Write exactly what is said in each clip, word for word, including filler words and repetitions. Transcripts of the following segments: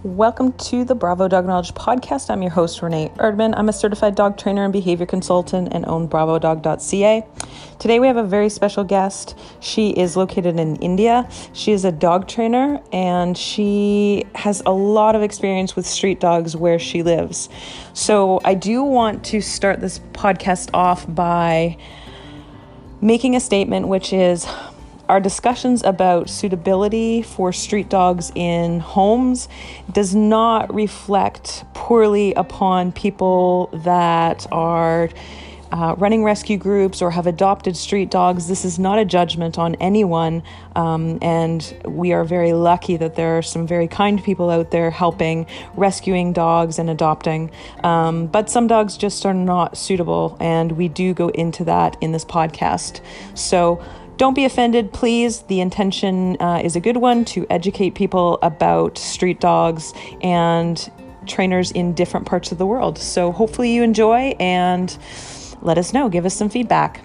Welcome to the Bravo Dog Knowledge Podcast. I'm your host, Renee Erdman. I'm a certified dog trainer and behavior consultant and own bravo dog dot c a. Today we have a very special guest. She is located in India. She is a dog trainer and she has a lot of experience with street dogs where she lives. So I do want to start this podcast off by making a statement, which is our discussions about suitability for street dogs in homes does not reflect poorly upon people that are uh, running rescue groups or have adopted street dogs. This is not a judgment on anyone, um, and we are very lucky that there are some very kind people out there helping, rescuing dogs and adopting. Um, but some dogs just are not suitable, and we do go into that in this podcast. So don't be offended, please. The intention uh, is a good one, to educate people about street dogs and trainers in different parts of the world. So hopefully you enjoy and let us know. Give us some feedback.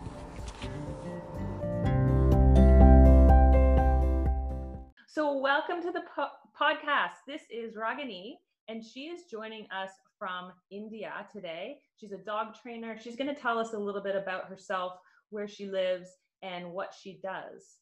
So welcome to the po- podcast. This is Ragini, and she is joining us from India today. She's a dog trainer. She's going to tell us a little bit about herself, where she lives, and what she does.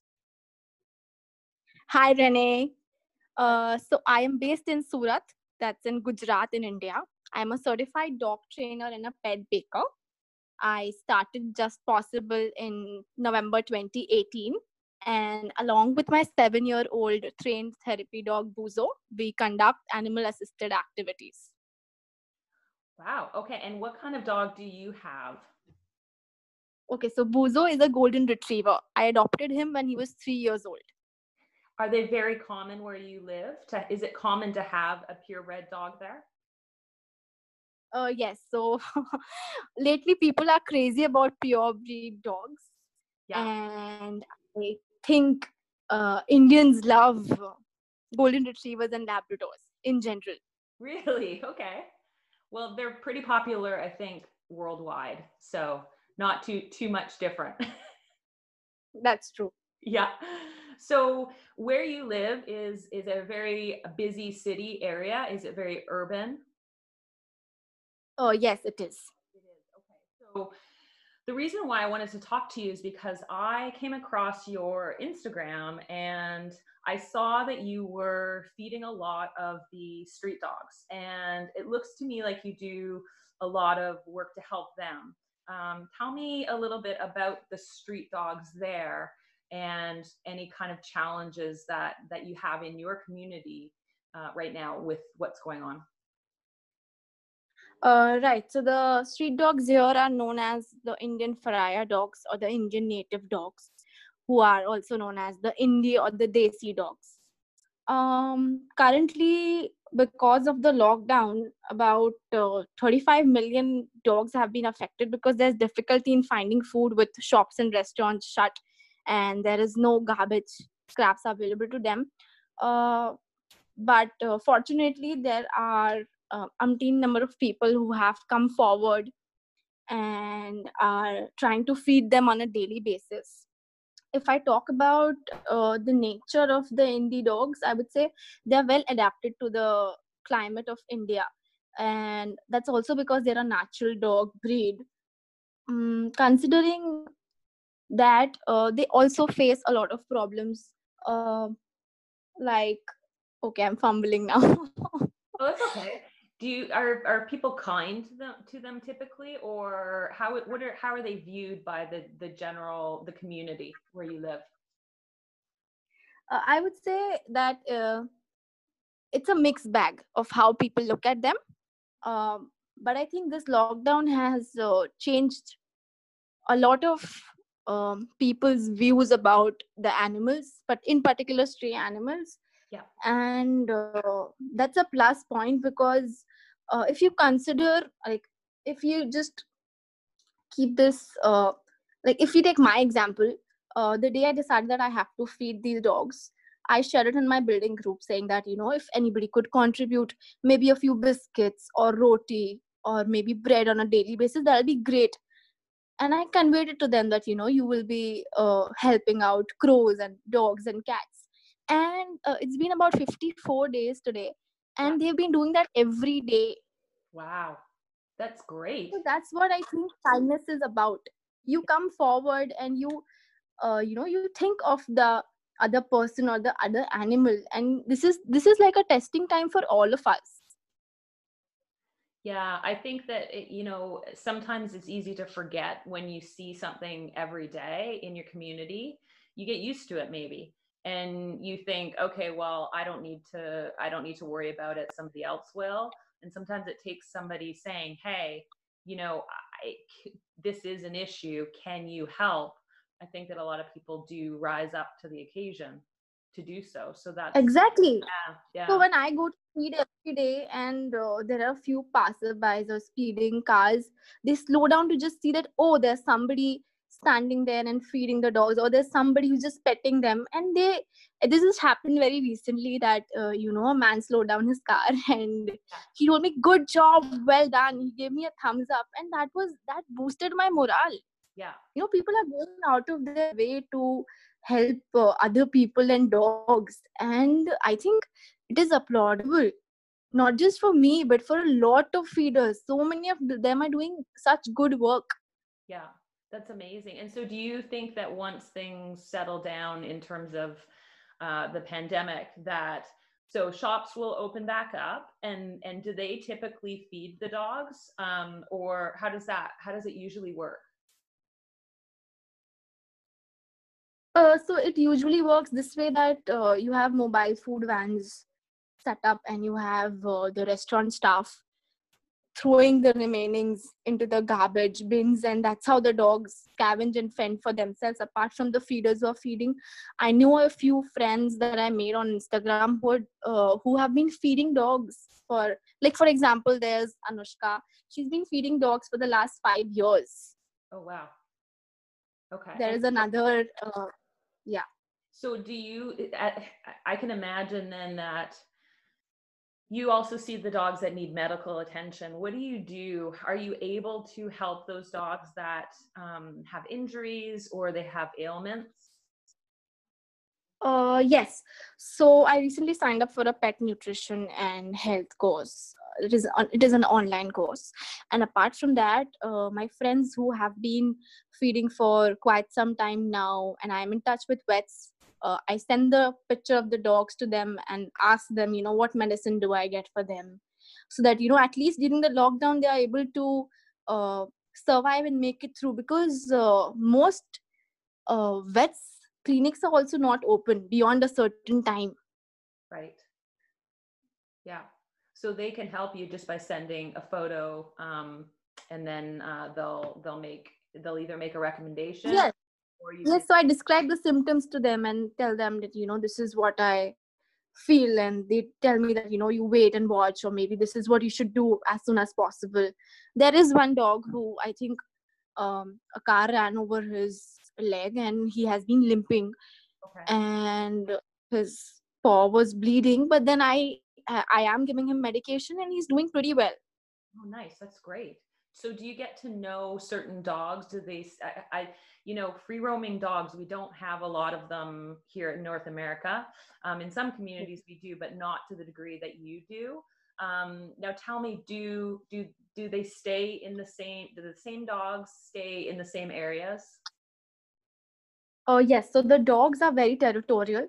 Hi, Renee. Uh, so I am based in Surat, that's in Gujarat in India. I'm a certified dog trainer and a pet baker. I started Just Possible in November twenty eighteen. And along with my seven-year-old trained therapy dog, Buzo, we conduct animal-assisted activities. Wow. Okay. And what kind of dog do you have? Okay, so Buzo is a golden retriever. I adopted him when he was three years old. Are they very common where you live? To, is it common to have a purebred dog there? Uh, yes, so lately people are crazy about pure breed dogs. Yeah. And I think uh, Indians love golden retrievers and Labradors in general. Really? Okay. Well, they're pretty popular, I think, worldwide. So not too too much different. That's true. Yeah. So where you live is is a very busy city area. Is it very urban? Oh, yes, it is. It is. Okay. So the reason why I wanted to talk to you is because I came across your Instagram and I saw that you were feeding a lot of the street dogs. And it looks to me like you do a lot of work to help them. Um, tell me a little bit about the street dogs there and any kind of challenges that, that you have in your community uh, right now with what's going on. Uh, right. So the street dogs here are known as the Indian Faraya dogs or the Indian native dogs, who are also known as the Indie or the Desi dogs. Um, currently, because of the lockdown, about uh, thirty-five million dogs have been affected because there's difficulty in finding food with shops and restaurants shut, and there is no garbage scraps available to them. Uh, but uh, fortunately, there are uh, umpteen number of people who have come forward and are trying to feed them on a daily basis. If I talk about uh, the nature of the indie dogs, I would say they're well adapted to the climate of India. And that's also because they're a natural dog breed. Um, considering that, uh, they also face a lot of problems. Uh, like, okay, I'm fumbling now. Oh, that's okay. Do you are are people kind to them to them typically, or how what are how are they viewed by the the general the community where you live? uh, I would say that uh, it's a mixed bag of how people look at them. Um, but I think this lockdown has uh, changed a lot of um, people's views about the animals, but in particular stray animals. Yeah. And uh, that's a plus point because uh, if you consider, like, if you just keep this, uh, like, if you take my example, uh, the day I decided that I have to feed these dogs, I shared it in my building group saying that, you know, if anybody could contribute maybe a few biscuits or roti or maybe bread on a daily basis, that'll be great. And I conveyed it to them that, you know, you will be uh, helping out crows and dogs and cats. And uh, it's been about fifty-four days today, And Yeah. they've been doing that every day. Wow. That's great. So that's what I think kindness is about. You come forward and you, uh, you know, you think of the other person or the other animal, and this is this is like a testing time for all of us. Yeah, I think that it, you know, sometimes it's easy to forget when you see something every day in your community. You get used to it maybe. And you think, okay, well, I don't need to I don't need to worry about it. Somebody else will. And sometimes it takes somebody saying, "Hey, you know, I, this is an issue. Can you help?" I think that a lot of people do rise up to the occasion to do so. So that's Exactly. yeah, So yeah. when I go to speed every day and uh, there are a few passerbys or speeding cars, they slow down to just see that, oh, there's somebody standing there and feeding the dogs, or there's somebody who's just petting them. And they, this has happened very recently that, uh, you know, a man slowed down his car and he told me, good job, well done. He gave me a thumbs up, and that was, that boosted my morale. Yeah. You know, people are going out of their way to help uh, other people and dogs, and I think it is applaudable, not just for me but for a lot of feeders. So many of them are doing such good work. Yeah, that's amazing. And so do you think that once things settle down in terms of uh, the pandemic, that so shops will open back up, and and do they typically feed the dogs, um, or how does that how does it usually work? Uh, so it usually works this way that uh, you have mobile food vans set up, and you have uh, the restaurant staff throwing the remainings into the garbage bins, and that's how the dogs scavenge and fend for themselves apart from the feeders who are feeding. I know a few friends that I made on Instagram who, are, uh, who have been feeding dogs for, like, for example, there's Anushka. She's been feeding dogs for the last five years. Oh, wow. Okay. There And is another uh, yeah. so do you, I, I can imagine then that you also see the dogs that need medical attention. What do you do? Are you able to help those dogs that um, have injuries or they have ailments? Uh, yes. So I recently signed up for a pet nutrition and health course. Uh, It is on- it is an online course, and apart from that, uh, my friends who have been feeding for quite some time now, and I'm in touch with vets. Uh, I send the picture of the dogs to them and ask them, you know, what medicine do I get for them, so that, you know, at least during the lockdown they are able to uh, survive and make it through, because uh, most uh, vets clinics are also not open beyond a certain time. Right. Yeah. So they can help you just by sending a photo, um, and then uh, they'll they'll make they'll either make a recommendation Yes. or you can. Yes, so I describe the symptoms to them and tell them that, you know, this is what I feel, and they tell me that, you know, you wait and watch, or maybe this is what you should do as soon as possible. There is one dog who I think um, a car ran over his leg and he has been limping, Okay. and his paw was bleeding, but then i i I am giving him medication and he's doing pretty well. Oh, nice. That's great. So do you get to know certain dogs? Do they, I, I you know, free roaming dogs, we don't have a lot of them here in North America. Um, in some communities we do, but not to the degree that you do. Um, now tell me, do, do, do they stay in the same, do the same dogs stay in the same areas? Oh yes, so the dogs are very territorial,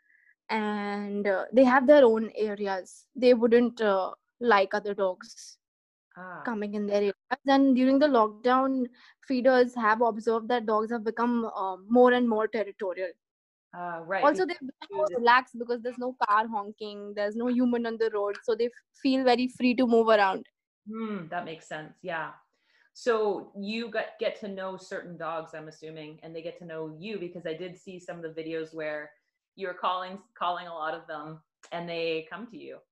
and uh, they have their own areas. They wouldn't uh, like other dogs Ah, coming in their areas. And during the lockdown, feeders have observed that dogs have become uh, more and more territorial. uh, right. Also, Because they've become more food is- relaxed because there's no car honking, there's no human on the road, so they feel very free to move around. Hmm, that makes sense. Yeah. So you got get to know certain dogs, I'm assuming, and they get to know you, because I did see some of the videos where you're calling calling a lot of them and they come to you.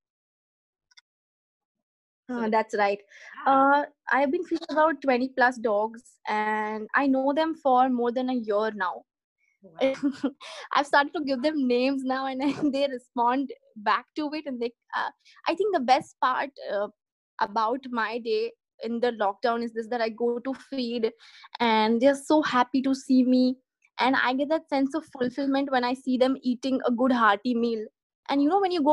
So Uh, that, that's right. yeah. Uh, I've been feeding about twenty plus dogs, and I know them for more than a year now. Oh, wow. I've started to give them names now, and they respond back to it. And they, uh, I think the best part uh, about my day in the lockdown is this: that I go to feed, and they're so happy to see me, and I get that sense of fulfillment when I see them eating a good hearty meal. And you know, when you go back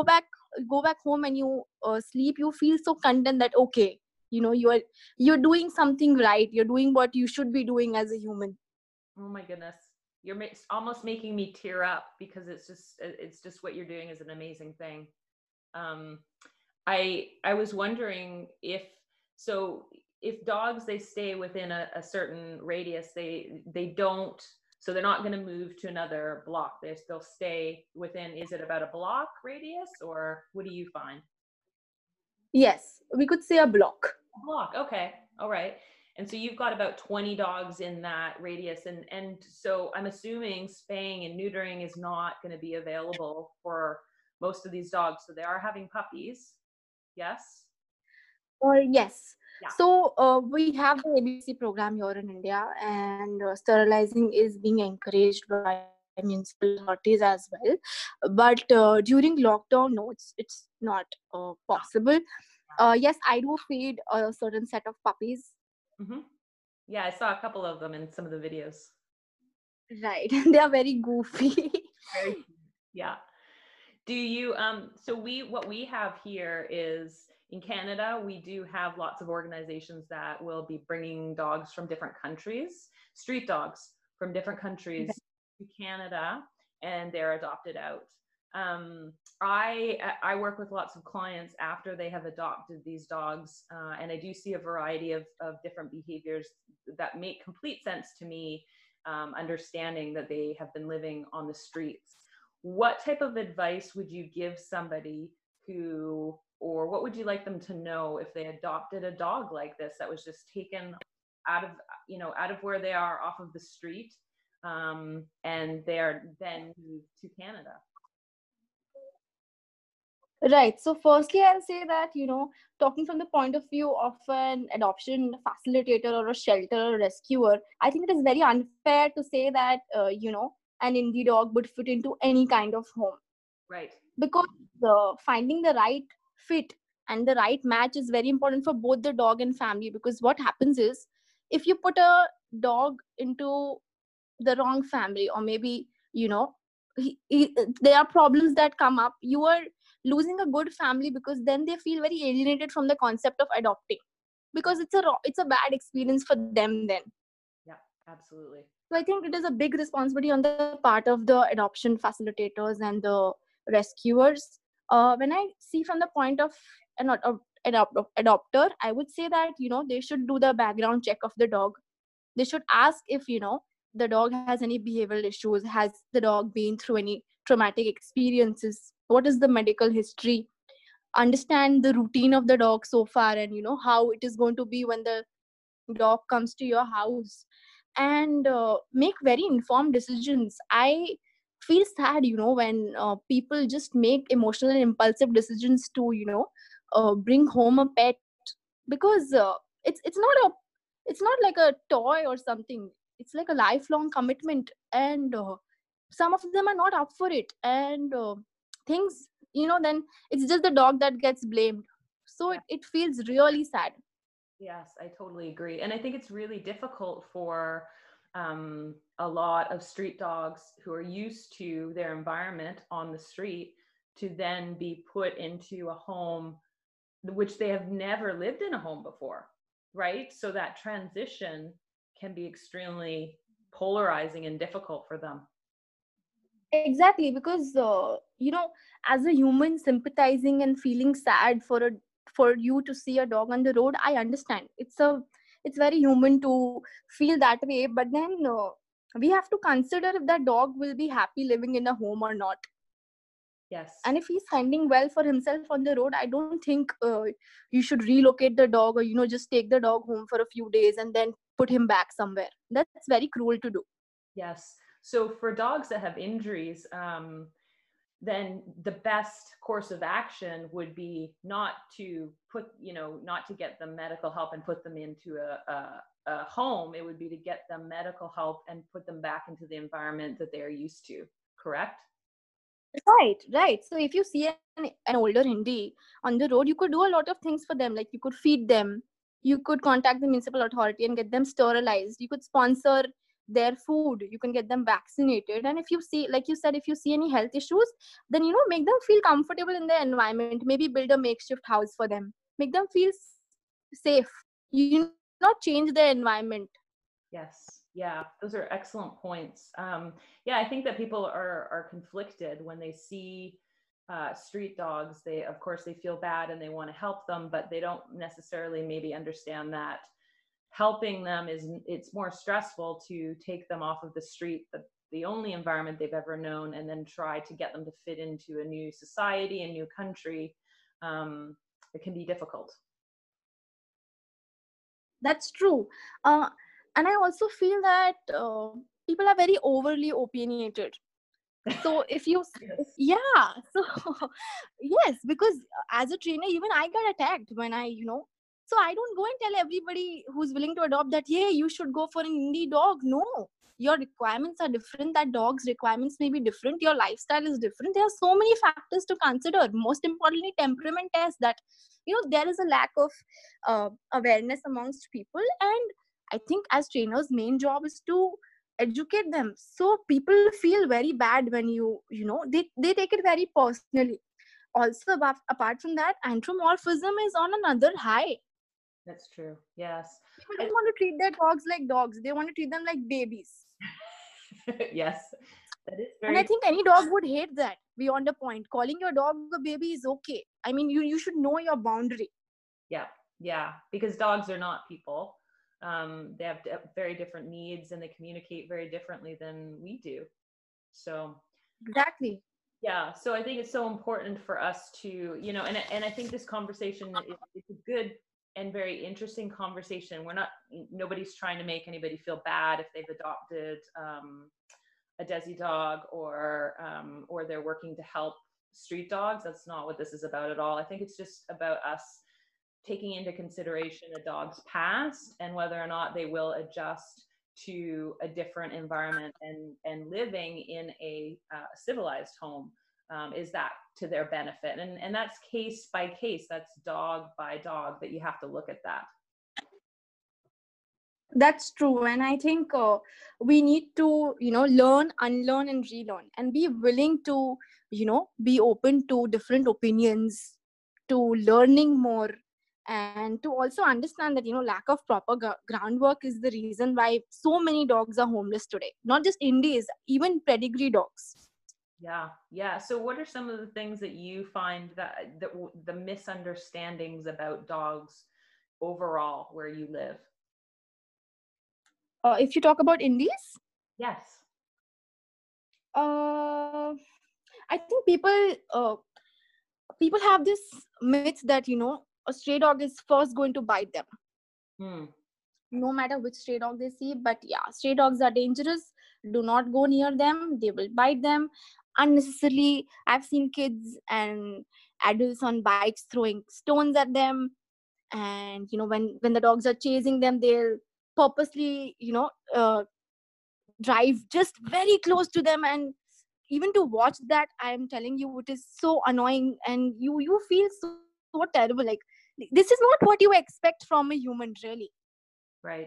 go back home and you uh, sleep, you feel so content that, okay, you know, you are, you're doing something right. You're doing what you should be doing as a human. Oh my goodness. You're ma- almost making me tear up because it's just, it's just what you're doing is an amazing thing. Um, I, I was wondering if, so if dogs, they stay within a, a certain radius, they, they don't, so they're not going to move to another block. They still stay within, is it about a block radius or what do you find? Yes, we could say a block. A block. Okay. All right. And so you've got about twenty dogs in that radius. And, and so I'm assuming spaying and neutering is not going to be available for most of these dogs. So they are having puppies. Yes. Or yes. Yeah. So uh, we have the A B C program here in India, and uh, sterilizing is being encouraged by municipal authorities as well. But uh, during lockdown, no, it's it's not uh, possible. Uh, yes, I do feed a certain set of puppies. Mm-hmm. Yeah, I saw a couple of them in some of the videos. Right, they are very goofy. Very cute. Yeah. Do you um so we what we have here is in Canada, we do have lots of organizations that will be bringing dogs from different countries, street dogs from different countries to Canada, and they're adopted out. Um, I I work with lots of clients after they have adopted these dogs, uh, and I do see a variety of, of different behaviors that make complete sense to me, um, understanding that they have been living on the streets. What type of advice would you give somebody who, or what would you like them to know if they adopted a dog like this that was just taken out of, you know, out of where they are off of the street, um, and they are then moved to Canada? Right. So firstly, I'll say that, you know, talking from the point of view of an adoption facilitator or a shelter or rescuer, I think it is very unfair to say that, uh, you know, an indie dog would fit into any kind of home. Right. Because uh, finding the right fit and the right match is very important for both the dog and family. Because what happens is, if you put a dog into the wrong family, or maybe, you know, he, he, there are problems that come up, you are losing a good family, because then they feel very alienated from the concept of adopting, because it's a it's a bad experience for them then. Yeah, absolutely. So I think it is a big responsibility on the part of the adoption facilitators and the rescuers. Uh, when I see from the point of an adopt, adopter, I would say that, you know, they should do the background check of the dog. They should ask if, you know, the dog has any behavioral issues, has the dog been through any traumatic experiences, what is the medical history, understand the routine of the dog so far, and, you know, how it is going to be when the dog comes to your house, and uh, make very informed decisions. I feel sad, you know, when uh, people just make emotional and impulsive decisions to, you know, uh, bring home a pet, because uh, it's it's not a it's not like a toy or something. It's like a lifelong commitment, and uh, some of them are not up for it, and uh, things, you know, then it's just the dog that gets blamed. So Yeah. it, it feels really sad. Yes, I totally agree. And I think it's really difficult for um, a lot of street dogs who are used to their environment on the street to then be put into a home which they have never lived in a home before, right? So that transition can be extremely polarizing and difficult for them. Exactly, because uh, you know, as a human, sympathizing and feeling sad for a for you to see a dog on the road, I understand. It's a it's very human to feel that way. But then uh, we have to consider if that dog will be happy living in a home or not. Yes. And if he's finding well for himself on the road, I don't think uh, you should relocate the dog, or, you know, just take the dog home for a few days and then put him back somewhere. That's very cruel to do. Yes. So for dogs that have injuries, um, then the best course of action would be not to put, you know, not to get them medical help and put them into a, a, a home. It would be to get them medical help and put them back into the environment that they're used to. Correct? Right, right. So if you see an, an older indie on the road, you could do a lot of things for them. Like, you could feed them, you could contact the municipal authority and get them sterilized. You could sponsor their food, you can get them vaccinated. And if you see, like you said, if you see any health issues, then, you know, make them feel comfortable in their environment. Maybe build a makeshift house for them. Make them feel safe. You not change their environment. Yes. Yeah. Those are excellent points. Um, yeah, I think that people are, are conflicted when they see uh, street dogs. They, of course, they feel bad and they want to help them, but they don't necessarily maybe understand that helping them is, it's more stressful to take them off of the street, the, the only environment they've ever known, and then try to get them to fit into a new society, a new country. Um, it can be difficult. That's true. Uh, and I also feel that uh, people are very overly opinionated. So if you, Yes. yeah, so yes, because as a trainer, even I got attacked when I, you know, so I don't go and tell everybody who's willing to adopt that, yeah, you should go for an indie dog. No, your requirements are different. That dog's requirements may be different. Your lifestyle is different. There are so many factors to consider. Most importantly, temperament test that, you know, there is a lack of uh, awareness amongst people. And I think as trainers, main job is to educate them. So people feel very bad when you, you know, they, they take it very personally. Also, above, apart from that, anthropomorphism is on another high. That's true. Yes. People don't want to treat their dogs like dogs. They want to treat them like babies. Yes. That is very. And I think any dog would hate that beyond a point. Calling your dog a baby is okay. I mean, you, you should know your boundary. Yeah. Yeah. Because dogs are not people. Um, they have very different needs and they communicate very differently than we do. So. Exactly. Yeah. So I think it's so important for us to, you know, and, and I think this conversation is, is a good and very interesting conversation. We're not, nobody's trying to make anybody feel bad if they've adopted um, a Desi dog or, um, or they're working to help street dogs. That's not what this is about at all. I think it's just about us taking into consideration a dog's past and whether or not they will adjust to a different environment and, and living in a uh, civilized home. Um, is that to their benefit? And, and that's case by case, that's dog by dog that you have to look at that. That's true. And I think uh, we need to, you know, learn, unlearn and relearn and be willing to, you know, be open to different opinions, to learning more, and to also understand that, you know, lack of proper g- groundwork is the reason why so many dogs are homeless today. Not just Indies, even pedigree dogs. Yeah. Yeah. So what are some of the things that you find that, that the misunderstandings about dogs overall where you live? Uh, if you talk about Indies? Yes. Uh, I think people, uh, people have this myth that, you know, a stray dog is first going to bite them. Hmm. No matter which stray dog they see. But yeah, stray dogs are dangerous. Do not go near them. They will bite them unnecessarily. I've seen kids and adults on bikes throwing stones at them. And, you know, when, when the dogs are chasing them, they'll purposely, you know, uh, drive just very close to them. And even to watch that, I am telling you, it is so annoying. And you, you feel so, so terrible. Like, this is not what you expect from a human, really. Right.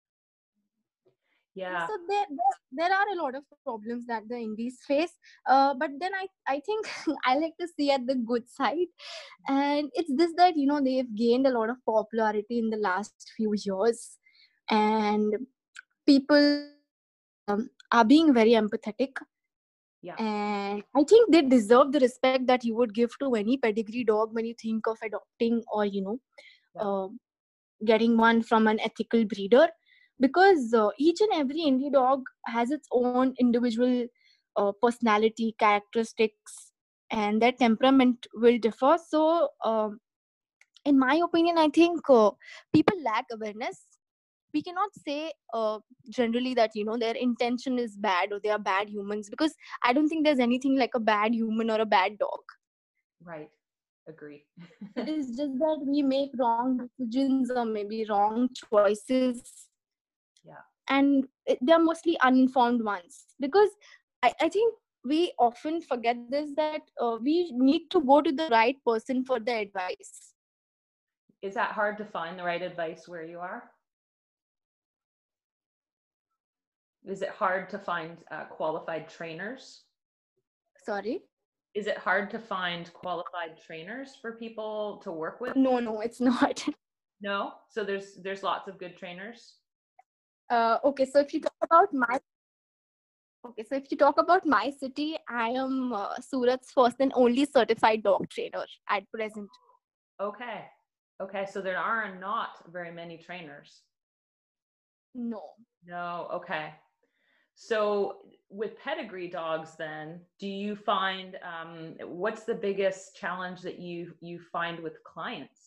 Yeah. So there, there, there are a lot of problems that the Indies face. Uh, but then I, I think I like to see at the good side. And it's this that, you know, they've gained a lot of popularity in the last few years. And people um, are being very empathetic. Yeah. And I think they deserve the respect that you would give to any pedigree dog when you think of adopting or, you know, Yeah. uh, getting one from an ethical breeder. Because uh, each and every indie dog has its own individual uh, personality, characteristics, and their temperament will differ. So, um, in my opinion, I think uh, people lack awareness. We cannot say uh, generally that, you know, their intention is bad or they are bad humans, because I don't think there's anything like a bad human or a bad dog. Right. Agree. It is just that we make wrong decisions or maybe wrong choices. Yeah. And it, they're mostly uninformed ones. Because I, I think we often forget this, that uh, we need to go to the right person for the advice. Is that hard to find the right advice where you are? Is it hard to find uh, qualified trainers? Sorry? Is it hard to find qualified trainers for people to work with? No, no, it's not. No? So there's there's lots of good trainers? Uh, okay, so if you talk about my okay, so if you talk about my city, I am uh, Surat's first and only certified dog trainer at present. Okay. Okay, so there are not very many trainers. No. No, okay. So with pedigree dogs then, do you find, um, what's the biggest challenge that you you find with clients?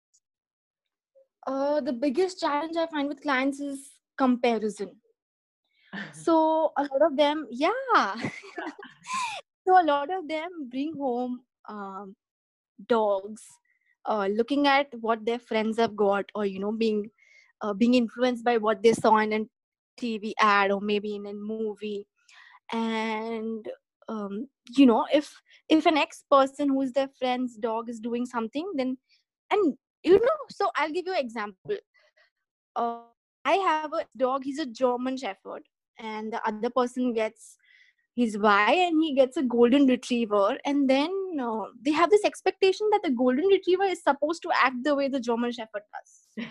Uh, the biggest challenge I find with clients is comparison. So a lot of them, yeah. So a lot of them bring home um, dogs, uh, looking at what their friends have got, or you know, being uh, being influenced by what they saw in a T V ad or maybe in a movie. And um, you know, if if an ex person who is their friend's dog is doing something, then and you know, so I'll give you an example. Uh, I have a dog. He's a German Shepherd, and the other person gets his Y, and he gets a golden retriever. And then uh, they have this expectation that the golden retriever is supposed to act the way the German Shepherd does.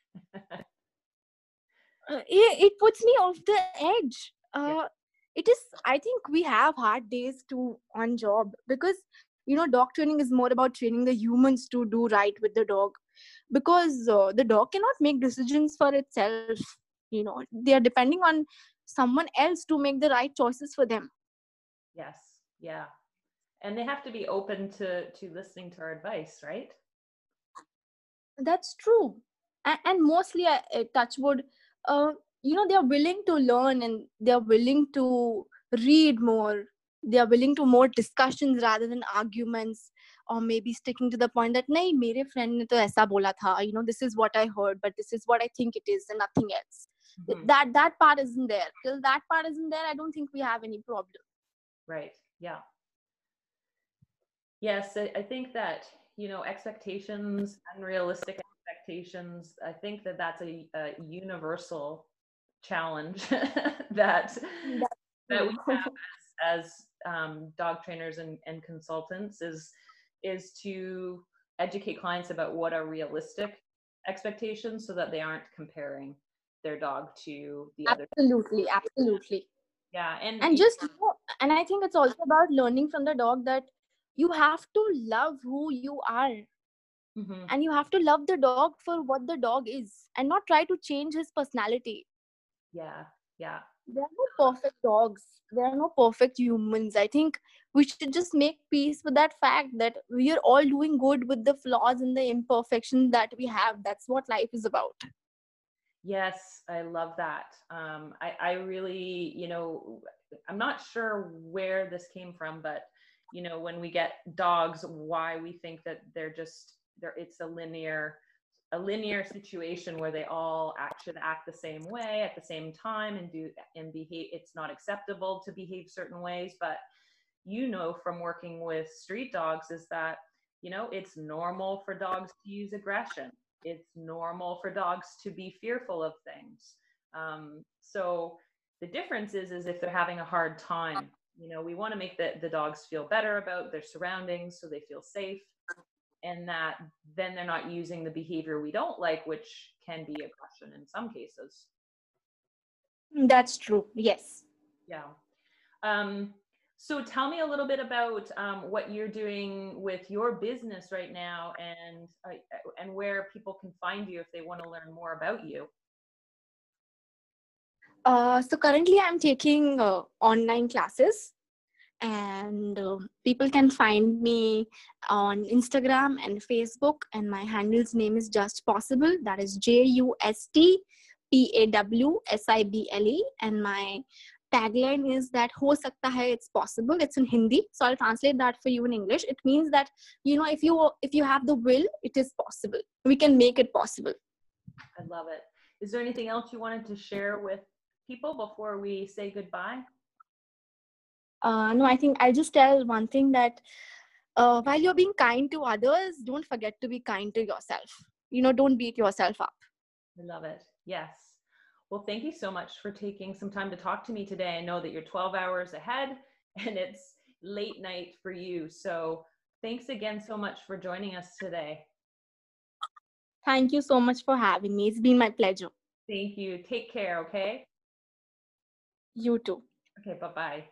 uh, it, it puts me off the edge. Uh, Yeah. it is. I think we have hard days to on job, because you know, dog training is more about training the humans to do right with the dog, because uh, the dog cannot make decisions for itself. You know, they are depending on someone else to make the right choices for them. Yes. Yeah. And they have to be open to to listening to our advice, right? That's true. And, and mostly, uh, uh, touchwood, uh, you know, they are willing to learn, and they are willing to read more. They are willing to more discussions rather than arguments, or maybe sticking to the point that, nahi, mere friend ne to aisa bola tha. You know, this is what I heard, but this is what I think it is, and nothing else. Mm-hmm. That that part isn't there. Till that part isn't there, I don't think we have any problem. Right. Yeah. Yes, I, I think that, you know, expectations, unrealistic expectations, I think that that's a, a universal challenge that That's that we true. have as, as um, dog trainers and, and consultants is is to educate clients about what are realistic expectations so that they aren't comparing their dog to the other. Absolutely, absolutely. Yeah, and And just you know, and I think it's also about learning from the dog that you have to love who you are, mm-hmm. and you have to love the dog for what the dog is, and not try to change his personality. Yeah, yeah. There are no perfect dogs, there are no perfect humans. I think we should just make peace with that fact that we are all doing good with the flaws and the imperfections that we have. That's what life is about. Yes, I love that. Um, I, I really, you know, I'm not sure where this came from, but you know, when we get dogs, why we think that they're just they're it's a linear, a linear situation where they all act should act the same way at the same time and do and behave. It's not acceptable to behave certain ways, but you know, from working with street dogs, is that you know it's normal for dogs to use aggression. It's normal for dogs to be fearful of things. Um, so the difference is, is if they're having a hard time, you know, we want to make the, the dogs feel better about their surroundings so they feel safe, and that then they're not using the behavior we don't like, which can be aggression in some cases. That's true. Yes. Yeah. Um, so tell me a little bit about um, what you're doing with your business right now, and uh, and where people can find you if they want to learn more about you. Uh, so currently I'm taking uh, online classes, and uh, people can find me on Instagram and Facebook, and my handle's name is Just Possible. That is J U S T P A W S I B L E, and my tagline is that ho sakta hai, it's possible. It's in Hindi, so I'll translate that for you in English. It means that, you know, if you if you have the will, it is possible. We can make it possible. I love it. Is there anything else you wanted to share with people before we say goodbye? Uh, no, I think I'll just tell one thing, that uh, while you're being kind to others, don't forget to be kind to yourself. You know, don't beat yourself up. I love it. Yes. Well, thank you so much for taking some time to talk to me today. I know that you're twelve hours ahead and it's late night for you. So thanks again so much for joining us today. Thank you so much for having me. It's been my pleasure. Thank you. Take care, okay? You too. Okay, bye-bye.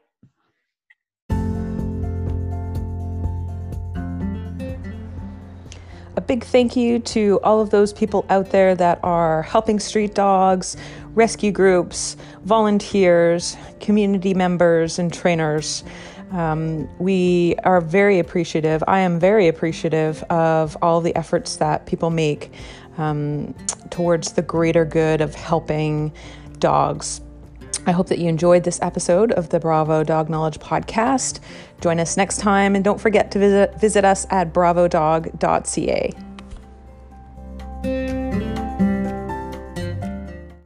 A big thank you to all of those people out there that are helping street dogs, rescue groups, volunteers, community members, and trainers. Um, we are very appreciative. I am very appreciative of all the efforts that people make um, towards the greater good of helping dogs. I hope that you enjoyed this episode of the Bravo Dog Knowledge Podcast. Join us next time, and don't forget to visit, visit us at bravo dog dot c a.